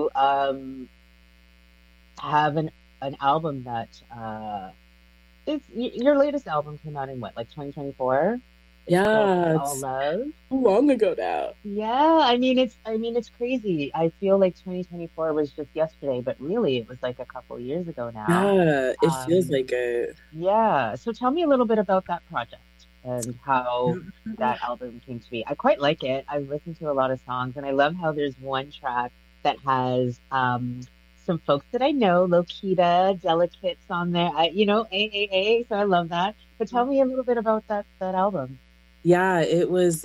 to have an album that your latest album came out in what, like 2024? It's called Yeah, All it's Love. too long ago now. Yeah, I mean it's crazy. I feel like 2024 was just yesterday, but really it was like a couple years ago now. Yeah, it feels Um, like it. yeah, so tell me a little bit about that project and how that album came to be. I quite like it. I've listened to a lot of songs and I love how there's one track that has some folks that I know, Lokita, Delicates on there. A. So I love that. But tell me a little bit about that album. Yeah, it was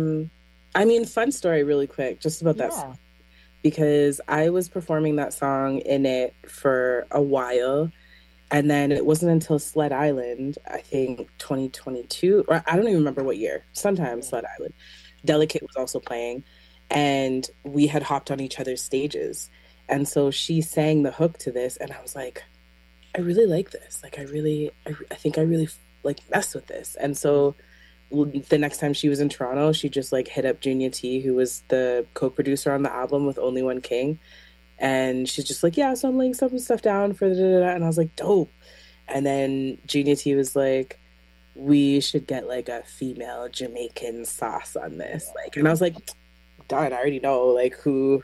I mean, fun story really quick, just about that Yeah. song. Because I was performing that song in it for a while. And then it wasn't until Sled Island, I think 2022, or I don't even remember what year, sometime Yeah. Sled Island. Delicate was also playing, and we had hopped on each other's stages. And so she sang the hook to this, and I was like, I really like this. Like, I think I really like mess with this. And so the next time she was in Toronto, she just like hit up Junior T, who was the co-producer on the album with Only One King, and she's just like, yeah, so I'm laying some stuff down for the da, da, da. And I was like, dope. And then Junior T was like, we should get like a female Jamaican sauce on this. Like, and I was like, darn, I already know like who.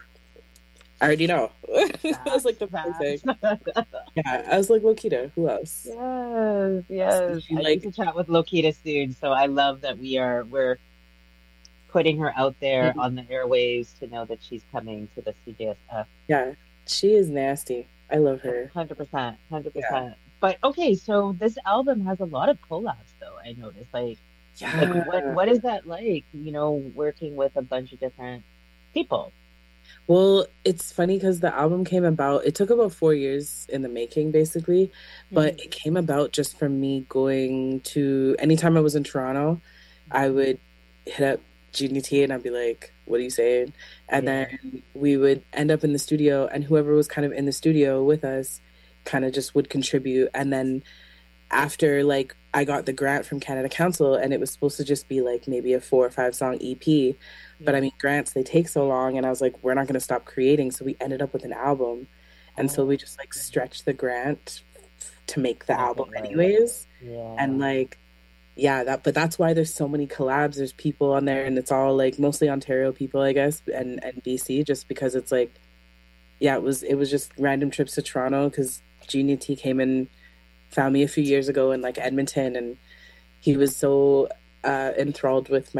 I already know. I was like Facts, the facts. perfect. Yeah, I was like Lokita. Who else? Yes, So yes. she I need like, to chat with Lokita soon. So I love that we're putting her out there on the airwaves to know that she's coming to the CJSF. yeah, she is nasty. I love her. 100%, Yeah, 100%. But okay, so this album has a lot of collabs though, I noticed. Like yeah. what is that like, working with a bunch of different people? Well, it's funny because the album came about, it took about 4 years in the making, basically, but Hmm. it came about just from me going to, anytime I was in Toronto, I would hit up GDT and I'd be like, what are you saying? And then Yeah. we would end up in the studio, and whoever was kind of in the studio with us kind of just would contribute. And then after like I got the grant from Canada Council and it was supposed to just be like maybe a 4 or 5 song EP. But I Yeah. mean, grants, they take so long. And I was like, we're not going to stop creating. So we ended up with an album. And so we Oh, just like stretched the grant to make the make album, it work. anyways. And Yeah. like, yeah, but that's why there's so many collabs. There's people on there, and it's all like mostly Ontario people, I guess, and BC, just because it's like, yeah, it was just random trips to Toronto because Genie T came and found me a few years ago in like Edmonton, and he was so enthralled with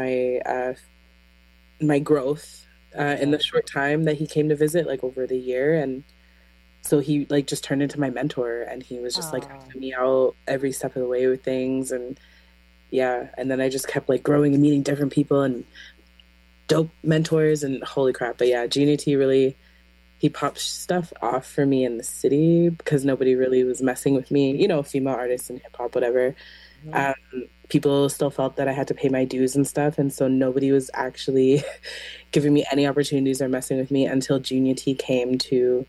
my growth in Yeah. the short time that he came to visit, like over the year, and so he like just turned into my mentor, and he was just like Oh. helping me out every step of the way with things, and yeah, and then I just kept like growing and meeting different people and dope mentors, and holy crap! But yeah, Genie T really he popped stuff off for me in the city because nobody really was messing with me, female artists and hip hop, whatever. Mhm. Um, People still felt that I had to pay my dues and stuff, and so nobody was actually giving me any opportunities or messing with me until Junior T came to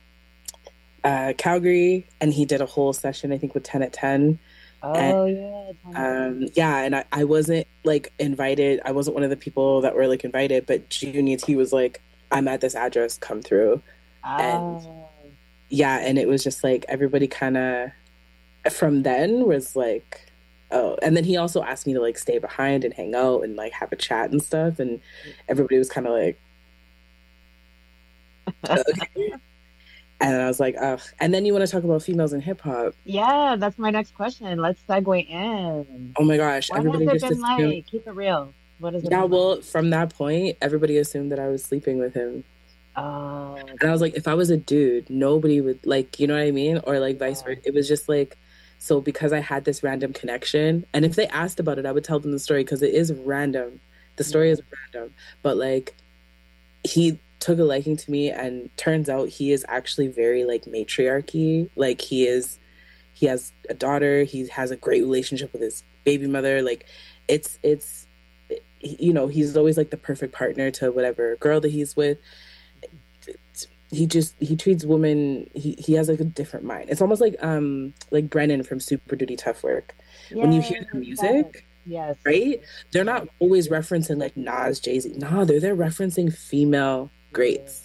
Calgary, and he did a whole session, I think, with 10 at 10. And Oh yeah, 10 yeah, and I wasn't like invited. I wasn't one of the people that were like invited, but Junior T was like, I'm at this address, come through. And Ah. yeah, and it was just like everybody kind of from then was like, oh, and then he also asked me to like stay behind and hang out and like have a chat and stuff, and everybody was kind of like, okay. And I was like, ugh. And then you want to talk about females in hip hop? Yeah, that's my next question. Let's segue in. Oh my gosh, What has everybody it just been assumed. like? Keep it real. What has it Yeah, been like? well, from that point, everybody assumed that I was sleeping with him. Oh, And I was like, if I was a dude, nobody would like, you know what I mean? Or like vice yeah. versa. It was just like, so because I had this random connection, and if they asked about it, I would tell them the story because it is random. The story Yeah. is random, but like he took a liking to me, and turns out he is actually very like matriarchy. Like he has a daughter, he has a great relationship with his baby mother. Like it's he's always like the perfect partner to whatever girl that he's with. He treats women, he has like a different mind. It's almost like Brennan from Super Duty Tough Work. When you hear Yes, the facts. music, Yes. right? They're Yes. not always referencing like Nas, Jay-Z. No, they're referencing female Yeah. greats.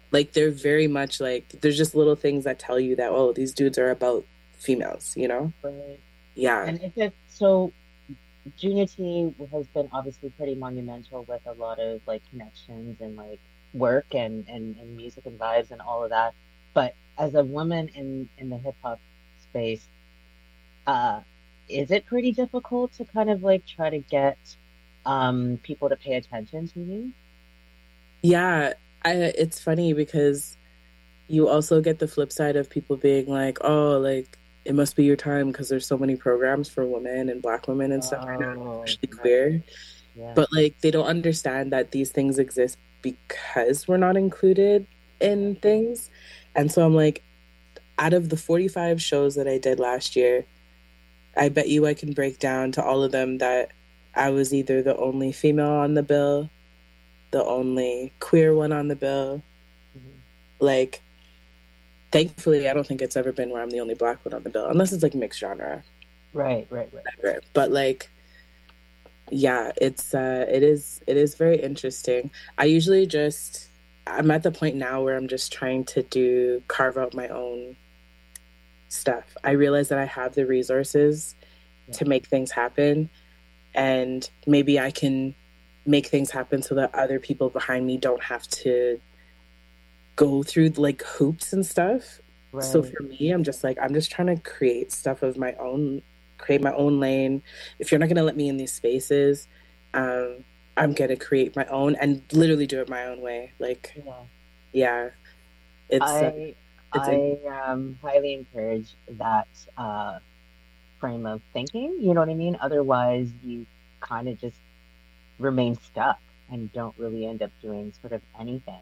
Like they're very much like there's just little things that tell you that, oh, these dudes are about females, you know? Right. Yeah. And if it so Junior T has been obviously pretty monumental with a lot of like connections and like work and music and vibes and all of that. But as a woman in the hip hop space, uh, is it pretty difficult to kind of like try to get people to pay attention to you? Yeah, it's funny because you also get the flip side of people being like, "Oh, like it must be your time because there's so many programs for women and black women and stuff right now, Oh, especially right. queer." Yeah. But like they don't understand that these things exist because we're not included in things. And so I'm like, out of the 45 shows that I did last year, I bet you I can break down to all of them that I was either the only female on the bill, the only queer one on the bill. Mhm. Like, thankfully, I don't think it's ever been where I'm the only black one on the bill, unless it's like mixed genre. Right, right, right. Whatever. But like, yeah, it is very interesting. I usually just I'm at the point now where I'm just trying to do carve out my own stuff. I realize that I have the resources Yeah. to make things happen, and maybe I can make things happen so that other people behind me don't have to go through like hoops and stuff. So Right. for me, I'm just trying to create stuff of my own, create my own lane. If you're not gonna let me in these spaces, um, I'm gonna create my own and literally do it my own way. Like, Yeah. yeah, it's uh, I it's in, I highly encourage that frame of thinking, you know what I mean? Otherwise you kind of just remain stuck and don't really end up doing sort of anything.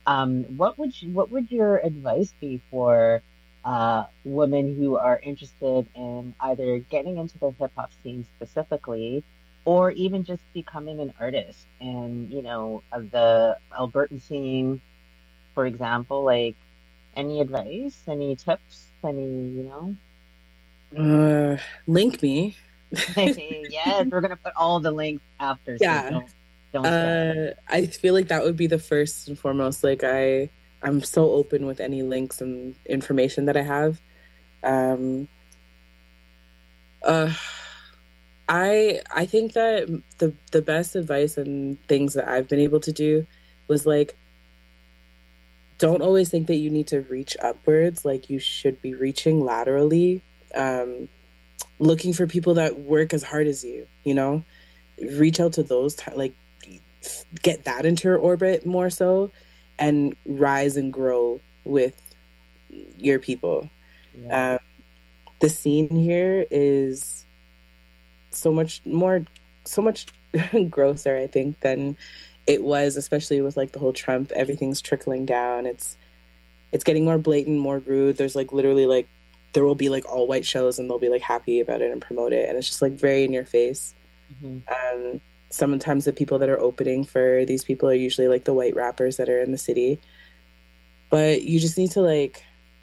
What would your advice be for women who are interested in either getting into the hip hop scene specifically, or even just becoming an artist and, you know, of the Albertan scene, for example, like any advice, any tips, any, you know? uh, link me. Yes, we're gonna put all the links after, so Yeah. don't stress. I feel like that would be the first and foremost. Like I'm so open with any links and information that I have. Um, uh, I think that the best advice and things that I've been able to do was like don't always think that you need to reach upwards. Like you should be reaching laterally. Um, Looking for people that work as hard as you. You know, reach out to those like get that into your orbit more so, and rise and grow with your people. Yeah. Um, the scene here is so much more, so much grosser, I think, than it was, especially with like the whole Trump. Everything's trickling down. It's getting more blatant, more rude. There's like literally like there will be like all white shows and they'll be like happy about it and promote it, and it's just like very in your face. Hmm. Um, Sometimes the people that are opening for these people are usually like the white rappers that are in the city, but you just need to like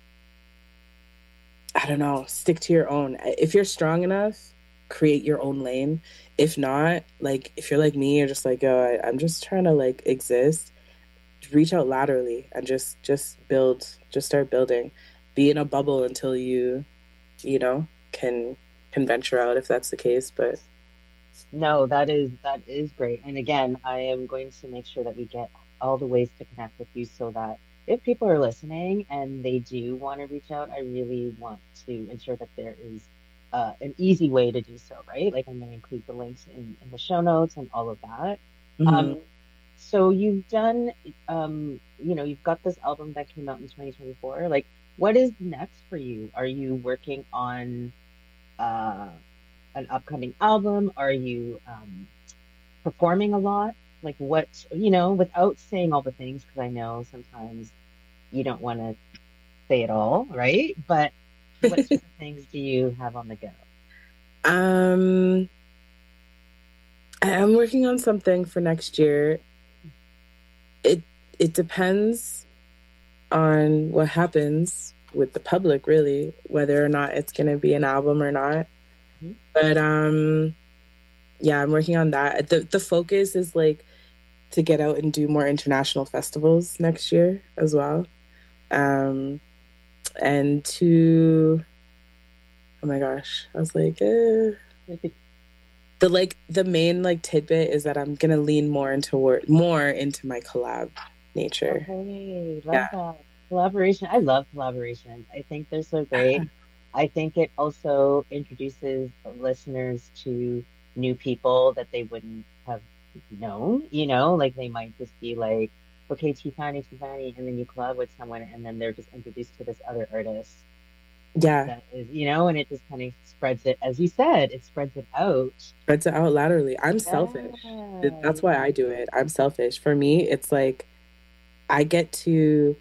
I don't know, stick to your own. If you're strong enough, create your own lane. If not, like if you're like me, you're just like, oh, I'm just trying to like exist. Reach out laterally and just build, just start building. Be in a bubble until you know, can venture out if that's the case. But No, that is great. And again, I am going to make sure that we get all the ways to connect with you so that if people are listening and they do want to reach out, I really want to ensure that there is an easy way to do so, right? Like I'm going to include the links in the show notes and all of that. mhm. Um, so you've done, you know, you've got this album that came out in 2024. Like, what is next for you? Are you working on uh, an upcoming album? Are you performing a lot? Like what, you know, without saying all the things, because I know sometimes you don't want to say it all, right? But what sort of things do you have on the go? um, I am working on something for next year. It it depends on what happens with the public, really, whether or not it's going to be an album or not. Mhm. But yeah, I'm working on that. The focus is like to get out and do more international festivals next year as well. Um, and to, oh my gosh, I was like, the main like tidbit is that I'm gonna lean more into my collab nature. Okay, love Yeah. that. Collaboration. I love collaboration. I think they're so great. I think it also introduces listeners to new people that they wouldn't have known, like they might just be like, okay, Tiffany, and then you collab with someone and then they're just introduced to this other artist Yeah. that is, and it just kind of spreads it, as you said, it spreads it out. Spreads it out laterally. I'm selfish. Yeah, That's why I do it. I'm selfish. For me, it's like I get to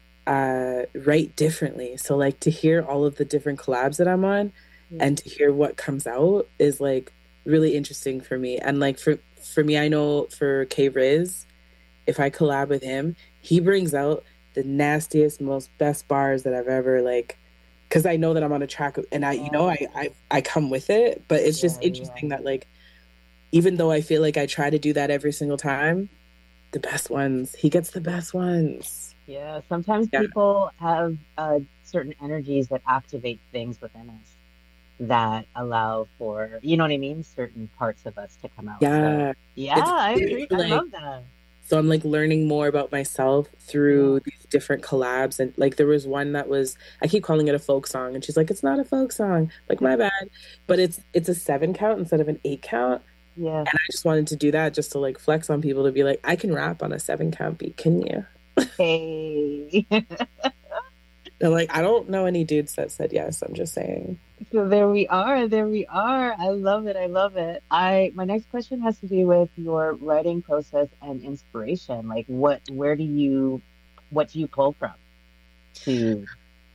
write differently. So like to hear all of the different collabs that I'm on yeah. and to hear what comes out is like really interesting for me. And like for me, I know for K Riz, if I collab with him, he brings out the nastiest, most best bars that I've ever like because I know that I'm on a track and Yeah, I come with it, but it's just yeah, yeah. interesting that like even though I feel like I try to do that every single time, the best ones, he gets the best ones. Yeah, sometimes Yeah. people have certain energies that activate things within us that allow for, you know what I mean, certain parts of us to come out. So, Yeah. yeah, It's I weird, agree. I like love that. so I'm like learning more about myself Yeah. through these different collabs. And like there was one that was I keep calling it a folk song and she's like, it's not a folk song. Like my bad. But it's a 7 count instead of an 8 count. Yeah. And I just wanted to do that just to like flex on people to be like, I can rap on a 7 count beat, can you? Hey. They're like, I don't know any dudes that said yes. I'm just saying. So there we are. There we are. I love it. I love it. My next question has to do with your writing process and inspiration. Like what do you pull from to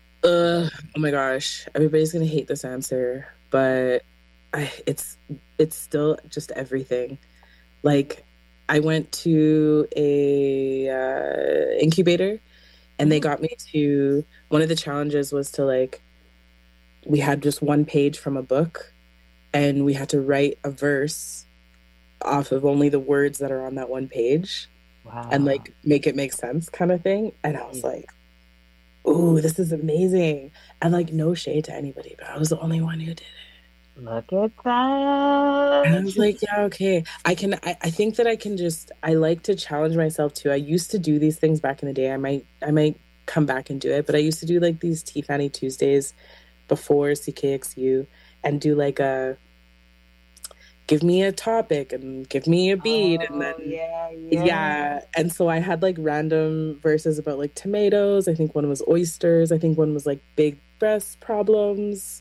Oh my gosh. Everybody's gonna hate this answer, but I it's still just everything. Like I went to a incubator and they Mhm. got me to one of the challenges was to like we had just one page from a book and we had to write a verse off of only the words that are on that one page and Wow. like make it make sense kind of thing. And I was Yeah. like, "Ooh, this is amazing." And like no shade to anybody, but I was the only one who did it. Look at And I was that. like, yeah, okay. I think that I can just I like to challenge myself too. I used to do these things back in the day. I might come back and do it, but I used to do like these Tea Fanny Tuesdays before CKXU and do like a give me a topic and give me a beat and Oh, then yeah, yeah. yeah. And so I had like random verses about like tomatoes. I think one was oysters. I think one was like big breast problems.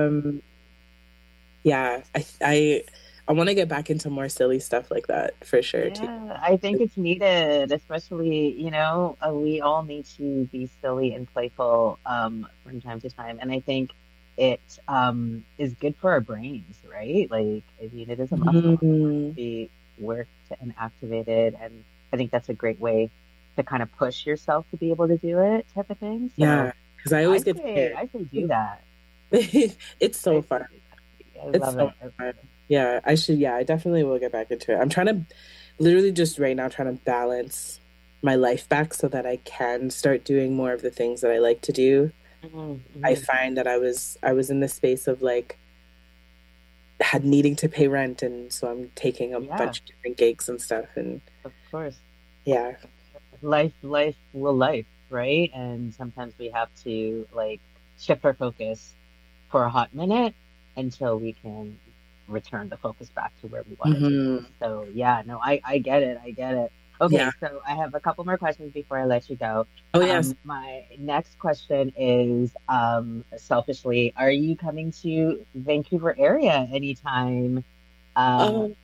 Yeah, I want to get back into more silly stuff like that for sure too. Yeah, I think it's needed, especially, we all need to be silly and playful from time to time. And I think it is good for our brains, right? Like, I mean, it is a muscle and it wants to Mhm. be worked and activated. And I think that's a great way to kind of push yourself to be able to do it, type of thing. Yeah, So because I always I get say, scared. I say do that. It's so I say fun. do that. I It's love so it. I love fun. it. Yeah, I should. Yeah, I definitely will get back into it. I'm trying to literally just right now trying to balance my life back so that I can start doing more of the things that I like to do. Mhm, I mhm. find that I was in the space of like had needing to pay rent and so I'm taking a Yeah, bunch of different gigs and stuff and of course. yeah. Life will life, right? And sometimes we have to like shift our focus for a hot minute until we can return the focus back to where we want it to be. Hmm. So yeah, no, I get it. I get it. Okay, Yeah. so I have a couple more questions before I let you go. Oh yes. My next question is, selfishly, are you coming to Vancouver area anytime Um,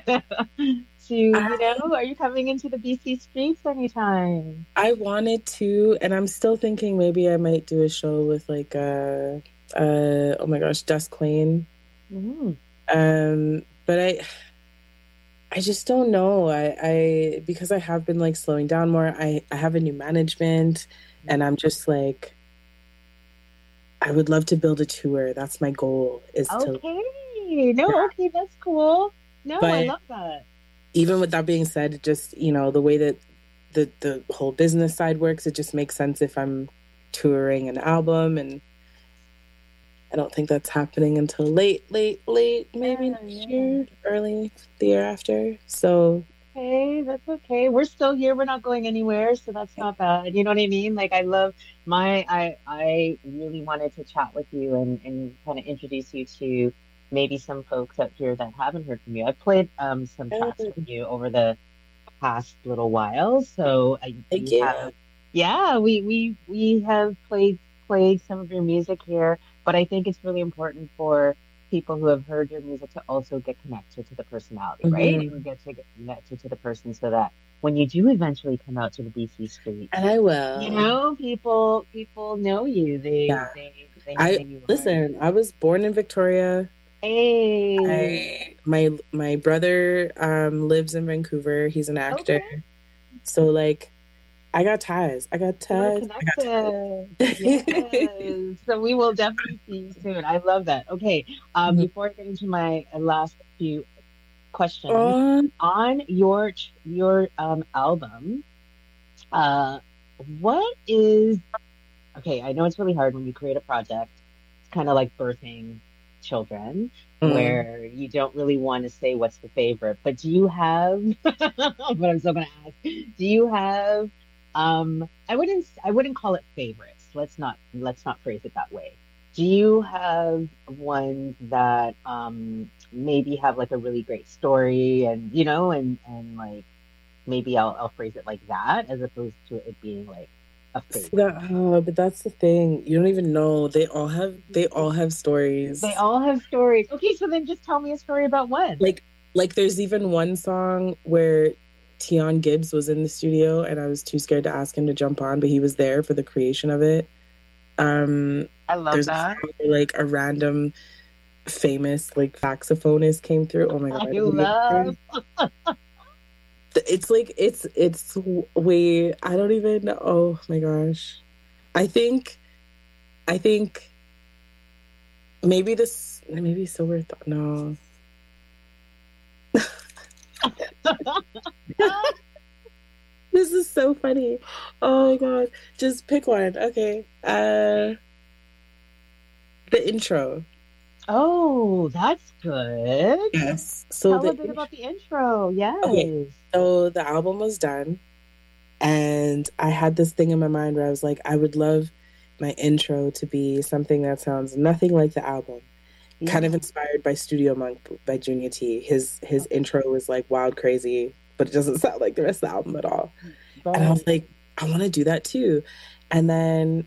are you coming into the BC streets anytime? I wanted to, and I'm still thinking maybe I might do a show with like oh my gosh, Dust Queen. Mm, But I just don't know. I because I have been like slowing down more. I have a new management, and I'm just like I would love to build a tour. That's my goal is to, okay. No, yeah. okay, that's cool. No, I But love that. even with that being said, just, the way that the whole business side works, it just makes sense if I'm touring an album, and I don't think that's happening until late, maybe next year, early the year after. So Okay, that's okay. We're still here. We're not going anywhere, so that's not bad. You know what I mean? Like I love I really wanted to chat with you and kind of introduce you to maybe some folks out here that haven't heard from you. I've played some tracks with you over the past little while, so thank we you. have yeah, we have played some of your music here, but I think it's really important for people who have heard your music to also get connected to the personality, right? Hmm. And get connected to the person so that when you do eventually come out to the BC streets, And I you will. know, people know you. Yeah. They know I that you are. listen, I was born in Victoria. Hey, My brother lives in Vancouver. He's an actor. okay. So like I got ties. I got We're ties. I connected. got ties. Yes. So we will definitely see you soon. I love that. Okay. Before I get into my last few questions, Oh, on your album, uh, what is okay, I know it's really hard when you create a project. It's kind of like birthing children, mm. where you don't really want to say what's the favorite. But do you have, but I'm still gonna ask, do you have, I wouldn't call it favorites. Let's not phrase it that way. Do you have ones that maybe have like a really great story and and like maybe I'll phrase it like that as opposed to it being like a See favorite. that, but that's the thing. You don't even know. They all have They stories. all have stories. Okay, so then just tell me a story about one. Like there's even one song where Tion Gibbs was in the studio and I was too scared to ask him to jump on, but he was there for the creation of it. Um, I love there's a that. song where like a random famous like saxophonist came through. Oh my I God. love. It's like it's way I don't even know. Oh my gosh. I think I think maybe sober thought no. This is so funny. Oh my God. Just pick one. Okay. The intro. Oh, that's good. Yes. So Tell a the bit about the intro. okay. Yes. So the album was done and I had this thing in my mind where I was like, I would love my intro to be something that sounds nothing like the album. Kind of Yeah. inspired by Studio Monk by Junior T. His intro was like wild crazy, but it doesn't sound like the rest of the album at all. And I was Right. like, I want to do that too. And then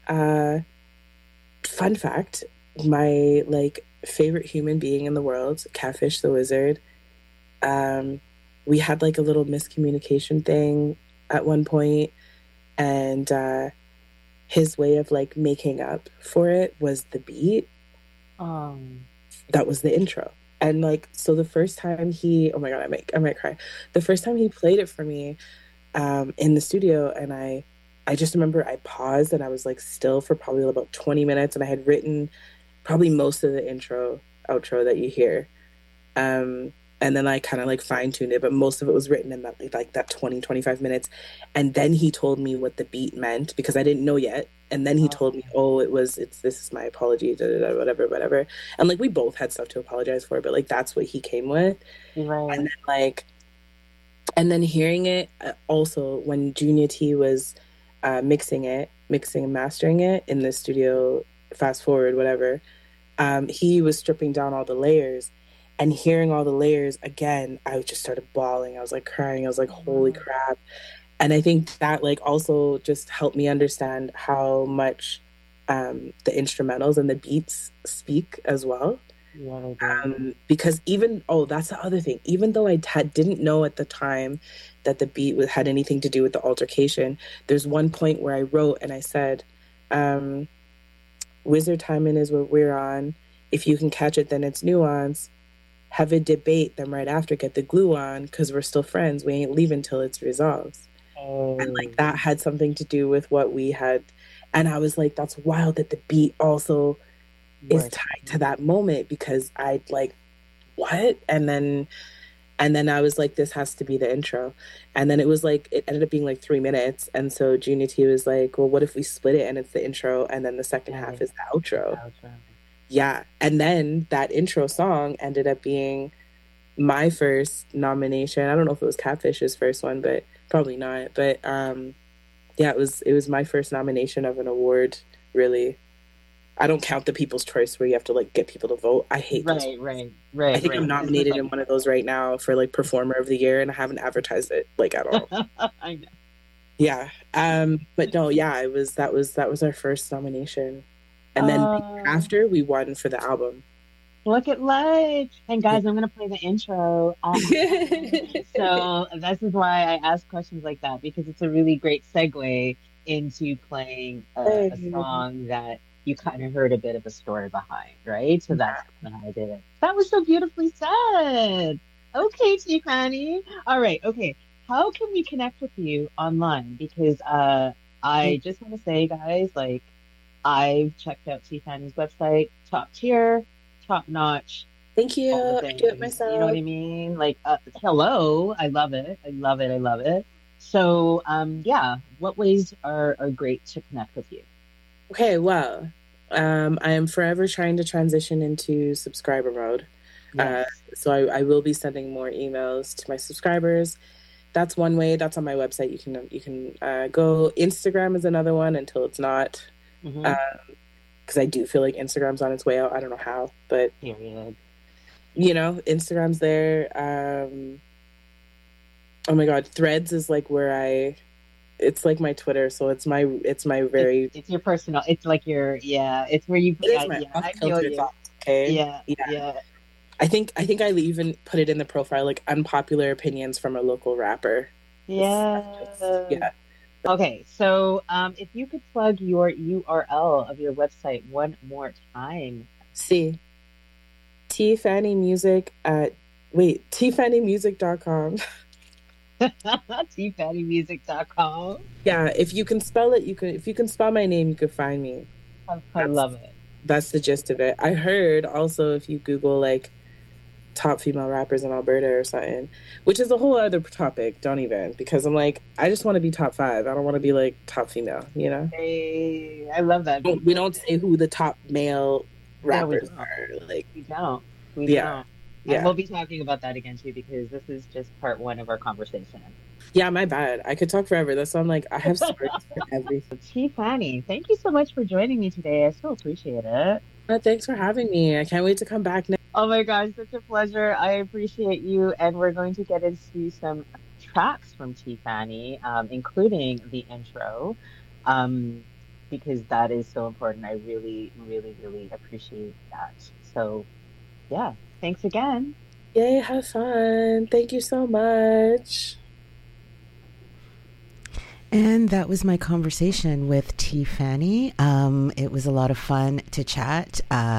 fun fact, my like favorite human being in the world, Catfish the Wizard, um, we had like a little miscommunication thing at one point, and his way of like making up for it was the beat. Um, That was the intro. And like so the first time he oh my God, I might cry. The first time he played it for me in the studio, and I just remember I paused and I was like still for probably about 20 minutes, and I had written probably most of the intro outro that you hear. Um, and then I kind of like fine tuned it, but most of it was written in that like that 20-25 minutes. And then he told me what the beat meant because I didn't know yet. And then he told me, oh, it's this is my apology, da, da, da, whatever, whatever. And like we both had stuff to apologize for, but like that's what he came with. you're And right. then like and then hearing it also when Junior T was mixing and mastering it in the studio, fast forward, whatever, he was stripping down all the layers, and hearing all the layers again, I just started bawling. I was like crying. I was like, holy Oh, crap. And I think that like also just helped me understand how much the instrumentals and the beats speak as well. yeah, they do. Because even that's the other thing. Even though didn't know at the time that the beat had anything to do with the altercation, there's one point where I wrote and I said, um, "Wizard timing is what we're on. If you can catch it, then it's nuance. Have a debate, then right after get the glue on, because we're still friends. We ain't leaving till it's resolved." And like Hey, that had something to do with what we had. And I was like, that's wild that the beat also is work. tied to that moment because I like what? And then I was like, this has to be the intro. And then it was like, it ended up being like 3 minutes. And so Junior T was like, well, what if we split it and it's the intro and then the second half is the outro? Yeah. And then that intro song ended up being my first nomination. I don't know if it was Catfish's first one, but probably not. But yeah, it was my first nomination of an award, really. I don't count the People's Choice where you have to like get people to vote. I hate those. Right. I think I'm nominated in one of those right now for like Performer of the Year, and I haven't advertised it like at all. I know. Yeah. But no, yeah, that was our first nomination. And then after we won for the album. Look at life. And guys, I'm going to play the intro. So this is why I ask questions like that, because it's a really great segue into playing a song that you kind of heard a bit of a story behind, right? So that's when I did it. That was so beautifully said. Okay, Tiffany. All right. Okay. How can we connect with you online? Because I just want to say, guys, like, I've checked out Tiffany's website, top tier, top notch. Thank you. I do it myself. You know what I mean? Like, hello. I love it. I love it. So, yeah, what ways are great to connect with you? Okay, well, I am forever trying to transition into subscriber mode. Yes. So I will be sending more emails to my subscribers. That's one way. That's on my website. You can go. Instagram is another one until it's not. Because I do feel like Instagram's on its way out. I don't know how, but period. You know, Instagram's there. Oh my God, Threads is like where it's like my Twitter, so it's my very. It's your personal. It's like your It's where you. It is my off-kilter thoughts. Okay. Yeah. I think I even put it in the profile, like unpopular opinions from a local rapper. Yeah. Yeah. Okay, so if you could plug your URL of your website one more time. See, TFannyMusic at TFannyMusic.com. TFannyMusic.com. Yeah, if you can spell it, if you can spell my name, you can find me. I love it. That's the gist of it. I heard also if you Google like top female rappers in Alberta or something, which is a whole other topic, don't even, because I'm like, I just want to be top 5. I don't want to be like top female, you know? Hey, I love that. We don't say who the top male rappers are. Like, we don't. Yeah. And we'll be talking about that again too, because this is just part 1 of our conversation. Yeah, my bad. I could talk forever. That's why I'm like, I have stories for everything. Tiffany, thank you so much for joining me today. I so appreciate it. Thanks for having me. I can't wait to come back next. Oh my gosh, such a pleasure. I appreciate you. And we're going to get into some tracks from Tiffany, including the intro, because that is so important. I really, really, really appreciate that. So, yeah, thanks again. Yay, have fun. Thank you so much. And that was my conversation with Tiffany. It was a lot of fun to chat.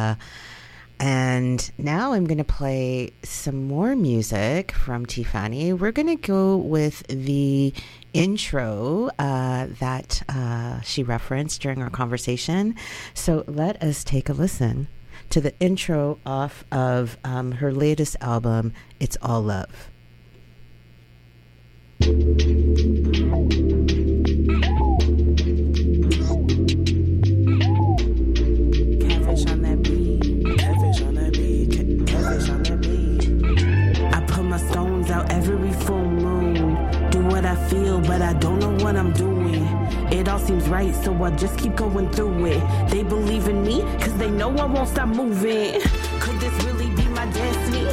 And now I'm going to play some more music from Tiffany. We're going to go with the intro that she referenced during our conversation. So let us take a listen to the intro off of her latest album, It's All Love. But I don't know what I'm doing. It all seems right, so I just keep going through it. They believe in me, cause they know I won't stop moving. Could this really be my destiny?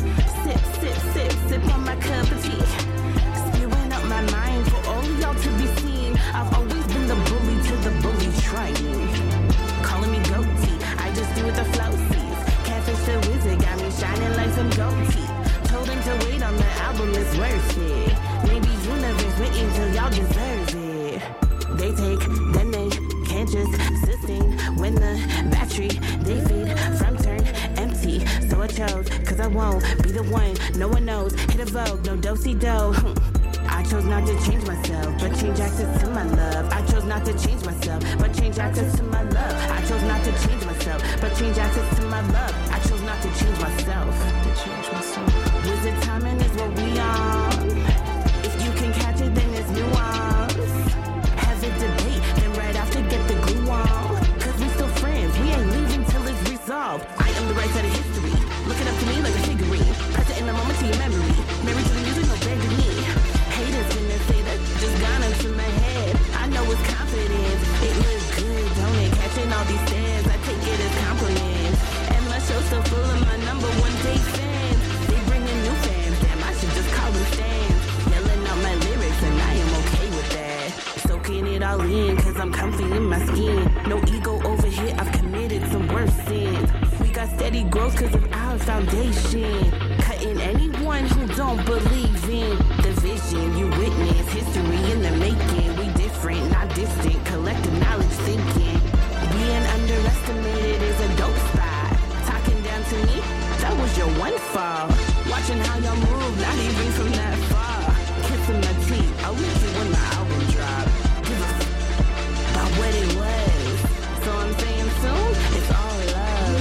Sip on my cup of tea. Spewing up my mind for all y'all to be seen. I've always been the bully to the bully train. Calling me goatee, I just do what the flow sees. Catfish the wizard got me shining like some gold teeth. Told him to wait on the album, it's worth it. Maybe universe waiting till y'all deserve it. They take, then they can't just sustain. When the battery, they fade from turn empty. So I chose, cause I won't be the one. No one knows, hit a vogue, no do-si-do. I chose not to change myself, but change access to my love. I chose not to change myself, but change access to my love. I chose not to change myself. myself, but change assets to my love. I chose not to change myself. Wizard timing is what we on. If you can catch it, then it's nuance. Have a debate, then right after get the glue on. Cause we still friends, we ain't leaving till it's resolved. I am the right side of history, looking up to me like a figurine. Present in the moment to your memory, married to the music, no begging me. Haters gonna say that just gone into my head. I know it's confidence, it looks good, don't it? Catching all these stands, I take it as compliments. And my show's so full of my number one day fans. They bring in new fans, damn, I should just call them stands. Yelling out my lyrics and I am okay with that. Soaking it all in, cause I'm comfy in my skin. No ego over here, I've committed some worse sins. We got steady growth cause of our foundation. Cutting anyone who don't believe in the vision. You witness history in the making. We different, not distant, collective knowledge thinking. Being underestimated is a dope spot. Talking down to me, that was your one fall. Watching how y'all move, not even from that far. Kissing my teeth, I'll meet you when my album drop. Give a about what it was. So I'm saying soon, it's all love.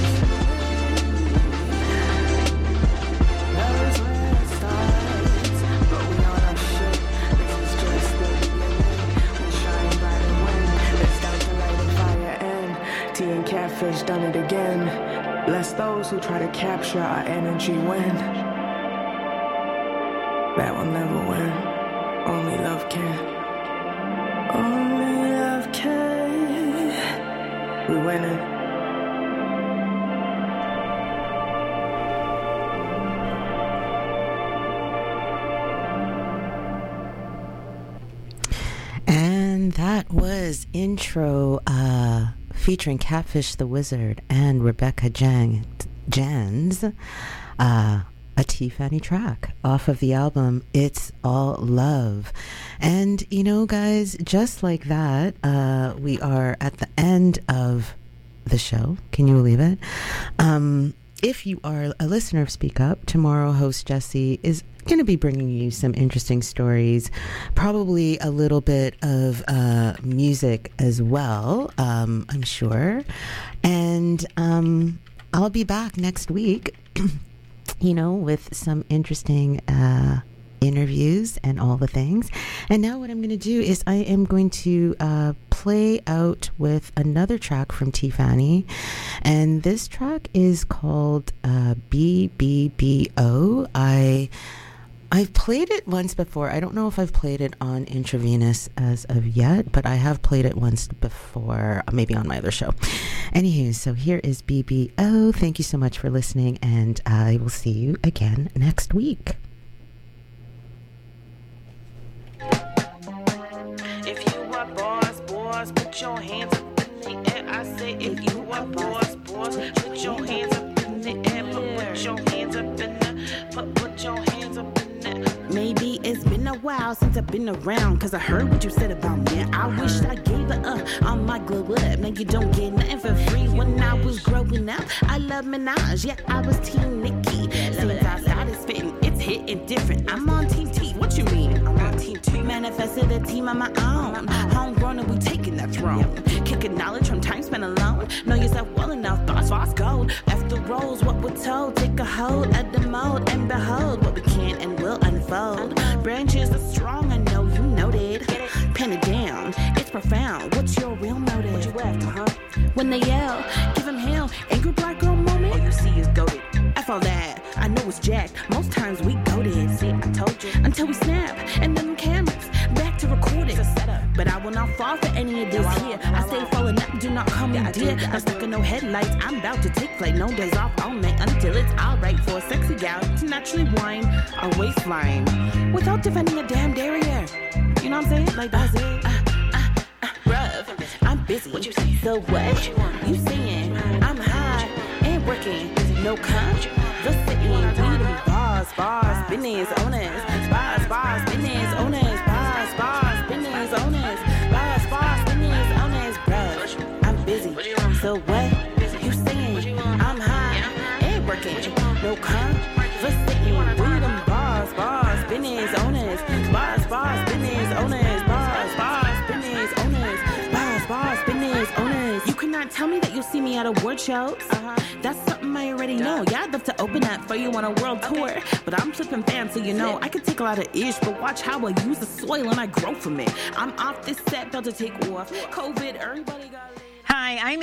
Love is where it starts, but we know that shit. This is just the beginning. We shine by the wind. Let's start to light a fire and tea and catfish done it again. Bless those who try to capture our energy win. That will never win. Only love can. Only love can. We winning. And that was Intro featuring Catfish the Wizard and Rebecca Jans, a Tiffany track off of the album It's All Love. And you know, guys, just like that, we are at the end of the show. Can you believe it? If you are a listener of Speak Up, tomorrow host Jesse is going to be bringing you some interesting stories, probably a little bit of music as well, I'm sure. And I'll be back next week with some interesting interviews and all the things. And now what I'm going to do is I am going to play out with another track from Tiffany. And this track is called BBBO. I've played it once before. I don't know if I've played it on Intravenous as of yet, but I have played it once before, maybe on my other show. Anywho, so here is BBO. Thank you so much for listening, and I will see you again next week. If you are boss, put your hands up in the air. I say if you are boss, put your hands up in the air. Put your hands up in the, put your hands up in the. Maybe it's been a while since I've been around, cause I heard what you said about me. I wish I gave it on my glow up. Now you don't get nothing for free. When I was growing up, I love Minaj. Yeah, I was Team Nicki. Since I started spitting, it's hitting different. I'm on Team T. What you mean? I'm on Team T. Manifested a team of my own. Homegrown and we taking that throne. Kicking knowledge from time spent alone. Know yourself well enough, thoughts fast gold. After rolls, what we're told. Take a hold of the mold and behold what we can and will unfold. Branches are strong, I know you noted. Pen it down, it's profound. What's your real motive? What you after, huh? When they yell, give them hell. Angry black girl moment. All you see is goated. F all that, I know it's jacked. Most times we goated. See, I told you. Until we snap, and then cameras back to record it. But I will not fall for any of this here. I stay falling up, do not call me dear. I'm stuck in no headlights, I'm about to take flight. No days off all night until it's alright for a sexy gal to naturally whine our waistline without defending a damn derriere. You know what I'm saying? Like that's it. Bruv, I'm busy. What you saying? So what? You saying I'm high and working. No conversity. We the bars, business owners. Bars, business owners. Bars, business owners. Bars, business owners. Bruv, I'm busy. So what? You saying I'm high and working. No conversity. We them bars, business owners. Bars, business owners. Bars, business owners. Bars, business owners. You cannot can't tell me that you'll see me at award shows. That's something I already know. Yeah, I'd love to open that for you on a world tour. But I'm flipping fans, so you know I could take a lot of ish, but watch how I use the soil and I grow from it. I'm off this set, about to take off. COVID, everybody got... Hi, I'm